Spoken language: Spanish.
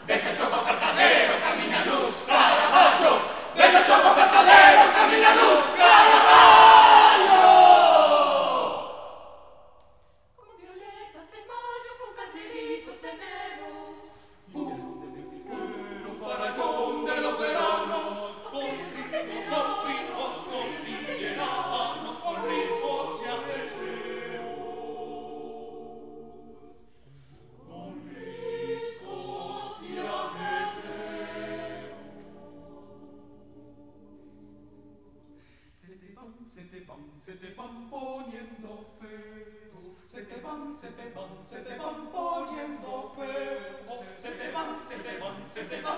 de Chochopo Apartadero, camina Luz Caraballo, de Chochopo Apartadero, camina Luz Caraballo. Con violetas de mayo, con carneritos de enero, Un farallón de los veranos, con fritos, con primos, con tinteranos, con riscos y ajetreos. Con riscos y ajetreos. Se te van poniendo feo. Se te van poniendo feo. Se te van